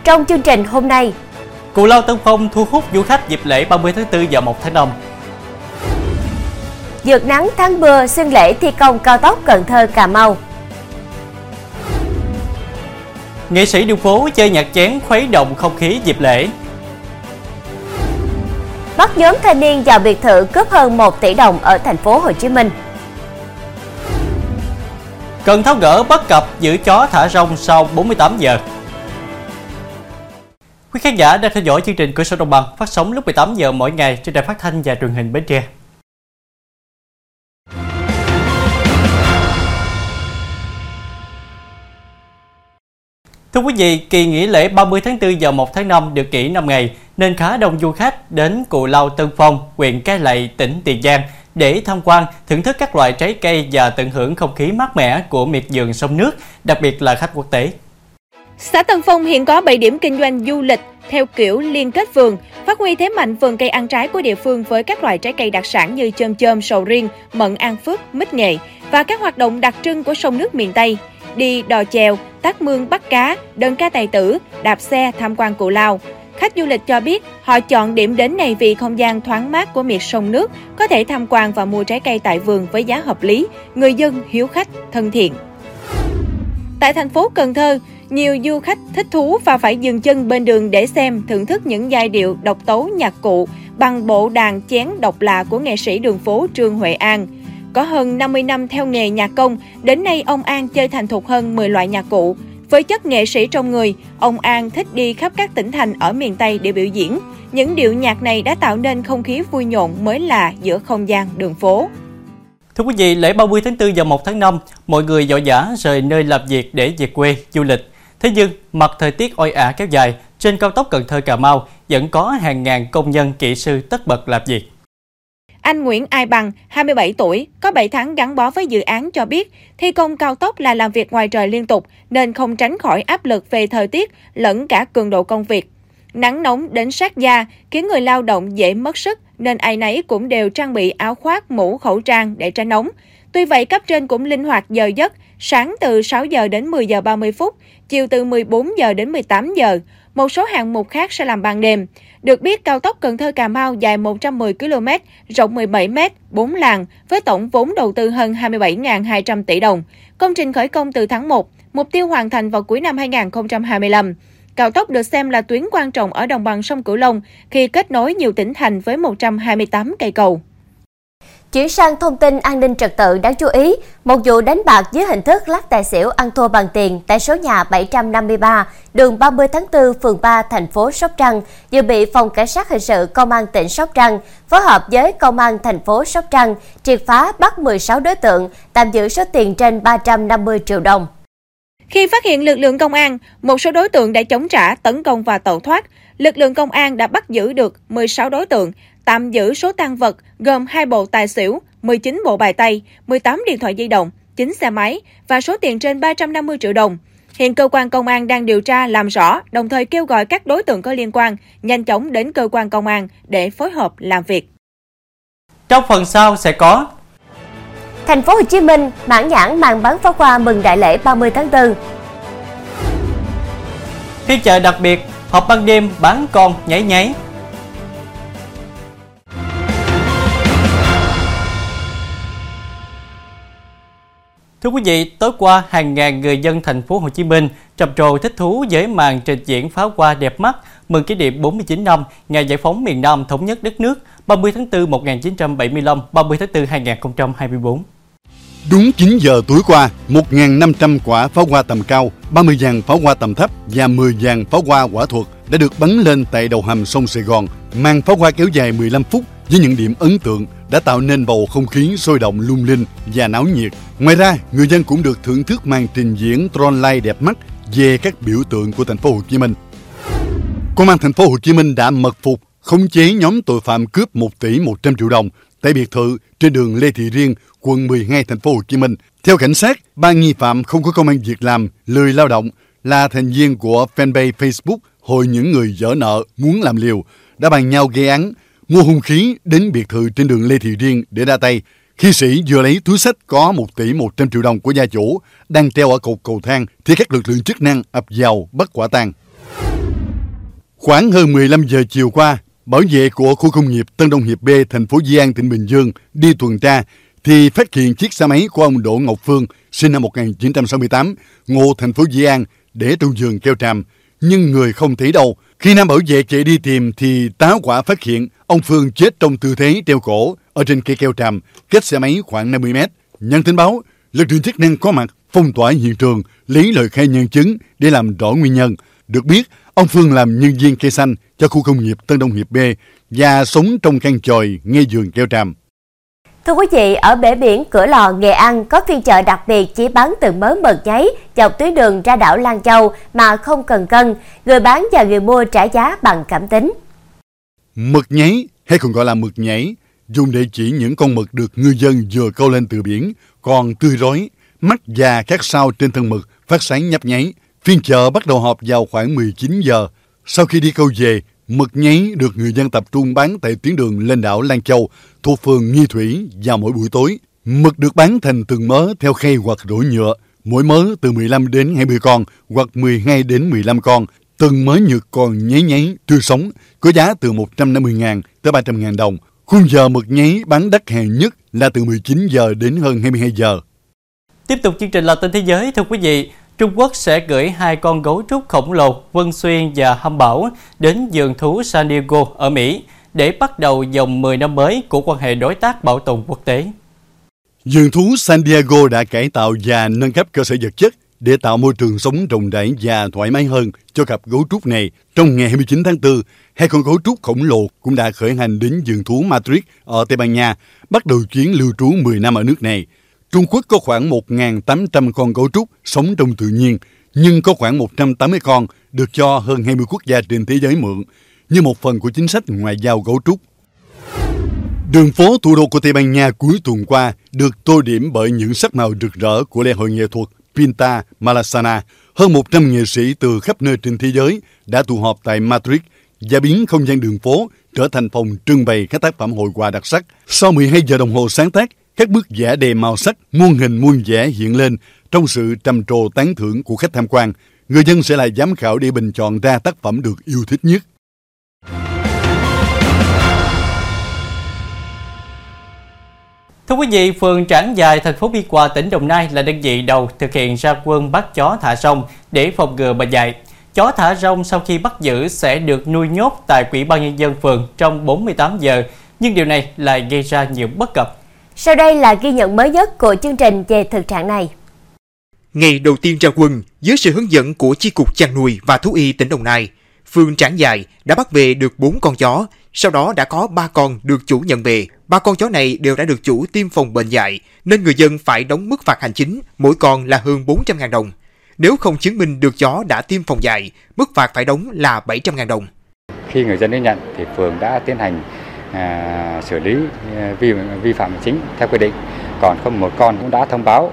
Trong chương trình hôm nay, Cù Lao Tân Phong thu hút du khách dịp lễ 30 tháng 4 và 1 tháng 5. Vượt nắng thắng mưa xuyên lễ thi công cao tốc Cần Thơ - Cà Mau. Nghệ sĩ đường phố chơi nhạc chén khuấy động không khí dịp lễ. Bắt nhóm thanh niên vào biệt thự cướp hơn 1 tỷ đồng ở thành phố Hồ Chí Minh. Cần tháo gỡ bất cập giữ chó thả rông sau 48 giờ. Quý khán giả đang theo dõi chương trình Cửa sổ Đồng bằng phát sóng lúc 18 giờ mỗi ngày trên đài phát thanh và truyền hình Bến Tre. Thưa quý vị, kỳ nghỉ lễ 30 tháng 4 và 1 tháng 5 được nghỉ 5 ngày nên khá đông du khách đến Cù Lao Tân Phong, huyện Cai Lậy, tỉnh Tiền Giang để tham quan, thưởng thức các loại trái cây và tận hưởng không khí mát mẻ của miệt vườn sông nước, đặc biệt là khách quốc tế. Xã Tân Phong hiện có 7 điểm kinh doanh du lịch theo kiểu liên kết vườn, phát huy thế mạnh vườn cây ăn trái của địa phương với các loại trái cây đặc sản như chôm chôm, sầu riêng, mận An Phước, mít nghệ và các hoạt động đặc trưng của sông nước miền Tây. Đi đò chèo, tác mương bắt cá, đơn ca tài tử, đạp xe tham quan Cù Lao. Khách du lịch cho biết họ chọn điểm đến này vì không gian thoáng mát của miệt sông nước, có thể tham quan và mua trái cây tại vườn với giá hợp lý, người dân hiếu khách, thân thiện. Tại thành phố Cần Thơ, nhiều du khách thích thú và phải dừng chân bên đường để xem, thưởng thức những giai điệu độc tấu nhạc cụ bằng bộ đàn chén độc lạ của nghệ sĩ đường phố Trương Huệ An. Có hơn 50 năm theo nghề nhạc công, đến nay ông An chơi thành thục hơn 10 loại nhạc cụ. Với chất nghệ sĩ trong người, ông An thích đi khắp các tỉnh thành ở miền Tây để biểu diễn. Những điệu nhạc này đã tạo nên không khí vui nhộn mới lạ giữa không gian đường phố. Thưa quý vị, lễ 30 tháng 4 và 1 tháng 5, mọi người vội vã rời nơi làm việc để về quê du lịch. Thế nhưng, mặt thời tiết oi ả kéo dài, trên cao tốc Cần Thơ - Cà Mau vẫn có hàng ngàn công nhân kỹ sư tất bật làm việc. Anh Nguyễn Ai Bằng, 27 tuổi, có 7 tháng gắn bó với dự án cho biết, thi công cao tốc là làm việc ngoài trời liên tục nên không tránh khỏi áp lực về thời tiết lẫn cả cường độ công việc. Nắng nóng đến sát da khiến người lao động dễ mất sức nên ai nấy cũng đều trang bị áo khoác, mũ, khẩu trang để tránh nóng. Tuy vậy, cấp trên cũng linh hoạt giờ giấc, sáng từ 6 giờ đến 10 giờ 30 phút, chiều từ 14 giờ đến 18 giờ. Một số hạng mục khác sẽ làm ban đêm. Được biết, cao tốc Cần Thơ - Cà Mau dài 110 km, rộng 17 m, 4 làn, với tổng vốn đầu tư hơn 27.200 tỷ đồng. Công trình khởi công từ tháng 1, mục tiêu hoàn thành vào cuối năm 2025. Cao tốc được xem là tuyến quan trọng ở đồng bằng sông Cửu Long khi kết nối nhiều tỉnh thành với 128 cây cầu. Chuyển sang thông tin an ninh trật tự đáng chú ý, một vụ đánh bạc dưới hình thức lắc tài xỉu ăn thua bằng tiền tại số nhà 753, đường 30 tháng 4, phường 3, thành phố Sóc Trăng vừa bị Phòng Cảnh sát Hình sự Công an tỉnh Sóc Trăng phối hợp với Công an thành phố Sóc Trăng triệt phá, bắt 16 đối tượng, tạm giữ số tiền trên 350 triệu đồng. Khi phát hiện lực lượng công an, một số đối tượng đã chống trả, tấn công và tẩu thoát. Lực lượng công an đã bắt giữ được 16 đối tượng, tạm giữ số tang vật gồm 2 bộ tài xỉu, 19 bộ bài tay, 18 điện thoại di động, 9 xe máy và số tiền trên 350 triệu đồng. Hiện cơ quan công an đang điều tra làm rõ, đồng thời kêu gọi các đối tượng có liên quan nhanh chóng đến cơ quan công an để phối hợp làm việc. Trong phần sau sẽ có: Thành phố Hồ Chí Minh mãn nhãn màn bắn pháo hoa mừng đại lễ 30 tháng 4. Phiên chợ đặc biệt, họp ban đêm bán con nháy nháy. Thưa quý vị, tối qua hàng ngàn người dân thành phố Hồ Chí Minh trầm trồ thích thú với màn trình diễn pháo hoa đẹp mắt mừng kỷ niệm 49 năm ngày giải phóng miền Nam thống nhất đất nước 30 tháng 4 1975, 30 tháng 4 2024. Đúng 9 giờ tối qua, 1.500 quả pháo hoa tầm cao, 30 dàn pháo hoa tầm thấp và 10 dàn pháo hoa quả thuật đã được bắn lên tại đầu hầm sông Sài Gòn. Màn pháo hoa kéo dài 15 phút với những điểm ấn tượng đã tạo nên bầu không khí sôi động lung linh và náo nhiệt. Ngoài ra, người dân cũng được thưởng thức màn trình diễn drone light đẹp mắt về các biểu tượng của thành phố Hồ Chí Minh. Công an thành phố Hồ Chí Minh đã mật phục khống chế nhóm tội phạm cướp 1 tỷ 100 triệu đồng tại biệt thự trên đường Lê Thị Riêng, quận 12 thành phố Hồ Chí Minh. Theo cảnh sát, 3 nghi phạm không có công ăn việc làm, lười lao động, là thành viên của fanpage Facebook Hội những người dở nợ muốn làm liều, đã bàn nhau gây án, mua hung khí đến biệt thự trên đường Lê Thị Riêng để ra tay. Khi sĩ vừa lấy túi xách có 1 tỷ 100 triệu đồng của gia chủ đang treo ở cột cầu thang thì các lực lượng chức năng ập vào bắt quả tang. Khoảng hơn 15 giờ chiều qua, bảo vệ của khu công nghiệp Tân Đông Hiệp B, thành phố Di An, tỉnh Bình Dương đi tuần tra thì phát hiện chiếc xe máy của ông Đỗ Ngọc Phương, sinh năm 1968, ngụ thành phố Di An, để trong vườn keo tràm, nhưng người không thấy đâu. Khi nam bảo vệ chạy đi tìm thì tá hỏa phát hiện ông Phương chết trong tư thế treo cổ ở trên cây keo tràm, cách xe máy khoảng 50 mét. Nhận tin báo, lực lượng chức năng có mặt phong tỏa hiện trường, lấy lời khai nhân chứng để làm rõ nguyên nhân. Được biết, ông Phương làm nhân viên cây xanh cho khu công nghiệp Tân Đông Hiệp B và sống trong căn chòi ngay vườn keo tràm. Thưa quý vị, ở bể biển Cửa Lò, Nghệ An có phiên chợ đặc biệt chỉ bán từng mớ mực nháy dọc tuyến đường ra đảo Lan Châu mà không cần cân. Người bán và người mua trả giá bằng cảm tính. Mực nháy hay còn gọi là mực nhảy, dùng để chỉ những con mực được ngư dân vừa câu lên từ biển, còn tươi rói, mắt và các sao trên thân mực phát sáng nhấp nháy. Phiên chợ bắt đầu họp vào khoảng 19 giờ. Sau khi đi câu về, mực nháy được người dân tập trung bán tại tuyến đường lên đảo Lan Châu thuộc phường Nghi Thủy vào mỗi buổi tối. Mực được bán thành từng mớ theo khay hoặc rổ nhựa, mỗi mớ từ 15 đến 20 con hoặc 12 đến 15 con. Từng mớ nhựa còn nháy nháy, tươi sống, có giá từ 150.000 tới 300.000 đồng. Khung giờ mực nháy bán đắt hàng nhất là từ 19 giờ đến hơn 22 giờ. Tiếp tục chương trình là tin thế giới. Thưa quý vị, Trung Quốc sẽ gửi 2 con gấu trúc khổng lồ Vân Xuyên và Hâm Bảo đến vườn thú San Diego ở Mỹ để bắt đầu vòng 10 năm mới của quan hệ đối tác bảo tồn quốc tế. Vườn thú San Diego đã cải tạo và nâng cấp cơ sở vật chất để tạo môi trường sống rộng rãi và thoải mái hơn cho cặp gấu trúc này. Trong ngày 29 tháng 4, 2 con gấu trúc khổng lồ cũng đã khởi hành đến vườn thú Madrid ở Tây Ban Nha, bắt đầu chuyến lưu trú 10 năm ở nước này. Trung Quốc có khoảng 1.800 con gấu trúc sống trong tự nhiên, nhưng có khoảng 180 con được cho hơn 20 quốc gia trên thế giới mượn, như một phần của chính sách ngoại giao gấu trúc. Đường phố thủ đô của Tây Ban Nha cuối tuần qua được tô điểm bởi những sắc màu rực rỡ của lễ hội nghệ thuật Pinta Malasana. Hơn 100 nghệ sĩ từ khắp nơi trên thế giới đã tụ họp tại Madrid và biến không gian đường phố trở thành phòng trưng bày các tác phẩm hội họa đặc sắc. Sau 12 giờ đồng hồ sáng tác, các bức vẽ đầy màu sắc, muôn hình muôn vẻ hiện lên trong sự trầm trồ tán thưởng của khách tham quan. Người dân sẽ là giám khảo để bình chọn ra tác phẩm được yêu thích nhất. Thưa quý vị, phường Trảng Giài, thành phố Biên Hòa, tỉnh Đồng Nai là đơn vị đầu thực hiện ra quân bắt chó thả rông để phòng ngừa bệnh dại. Chó thả rông sau khi bắt giữ sẽ được nuôi nhốt tại Ủy ban Nhân dân phường trong 48 giờ, nhưng điều này lại gây ra nhiều bất cập. Sau đây là ghi nhận mới nhất của chương trình về thực trạng này. Ngày đầu tiên ra quân, dưới sự hướng dẫn của Chi cục Chăn nuôi và Thú y tỉnh Đồng Nai, phường Trảng Giài đã bắt về được 4 con chó, sau đó đã có 3 con được chủ nhận về. 3 con chó này đều đã được chủ tiêm phòng bệnh dại, nên người dân phải đóng mức phạt hành chính, mỗi con là hơn 400.000 đồng. Nếu không chứng minh được chó đã tiêm phòng dại, mức phạt phải đóng là 700.000 đồng. Khi người dân đến nhận thì phường đã tiến hành xử lý vi phạm hành chính theo quy định. Còn không một con cũng đã thông báo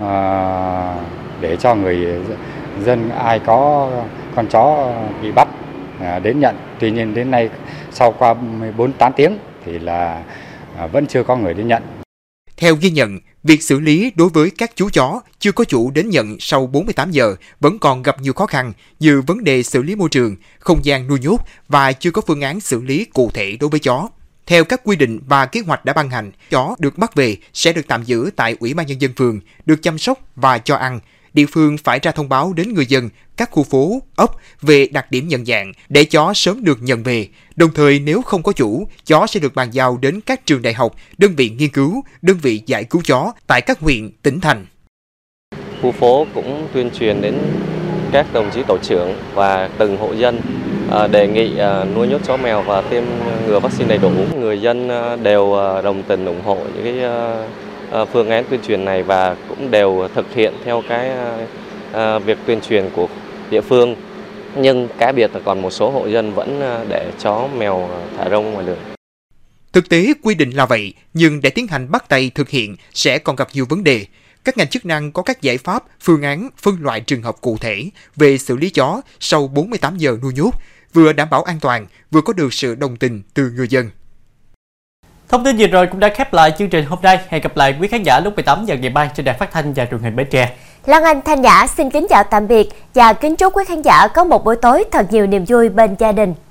để cho người dân ai có con chó bị bắt đến nhận. Tuy nhiên đến nay sau qua 48 tiếng thì là vẫn chưa có người đến nhận. Theo ghi nhận, việc xử lý đối với các chú chó chưa có chủ đến nhận sau 48 giờ vẫn còn gặp nhiều khó khăn như vấn đề xử lý môi trường, không gian nuôi nhốt và chưa có phương án xử lý cụ thể đối với chó. Theo các quy định và kế hoạch đã ban hành, chó được bắt về sẽ được tạm giữ tại Ủy ban Nhân dân phường, được chăm sóc và cho ăn. Địa phương phải ra thông báo đến người dân các khu phố, ấp về đặc điểm nhận dạng để chó sớm được nhận về. Đồng thời nếu không có chủ, chó sẽ được bàn giao đến các trường đại học, đơn vị nghiên cứu, đơn vị giải cứu chó tại các huyện, tỉnh thành. Khu phố cũng tuyên truyền đến các đồng chí tổ trưởng và từng hộ dân đề nghị nuôi nhốt chó mèo và tiêm ngừa vaccine đầy đủ. Người dân đều đồng tình ủng hộ những cái phương án tuyên truyền này và cũng đều thực hiện theo cái việc tuyên truyền của địa phương. Nhưng cá biệt là còn một số hộ dân vẫn để chó mèo thả rông ngoài đường. Thực tế quy định là vậy, nhưng để tiến hành bắt tay thực hiện sẽ còn gặp nhiều vấn đề. Các ngành chức năng có các giải pháp, phương án, phân loại trường hợp cụ thể về xử lý chó sau 48 giờ nuôi nhốt, vừa đảm bảo an toàn, vừa có được sự đồng tình từ người dân. Thông tin vừa rồi cũng đã khép lại chương trình hôm nay. Hẹn gặp lại quý khán giả lúc 18 giờ ngày mai trên đài phát thanh và truyền hình Bến Tre. Lan Anh, Thanh Nhã xin kính chào tạm biệt và kính chúc quý khán giả có một buổi tối thật nhiều niềm vui bên gia đình.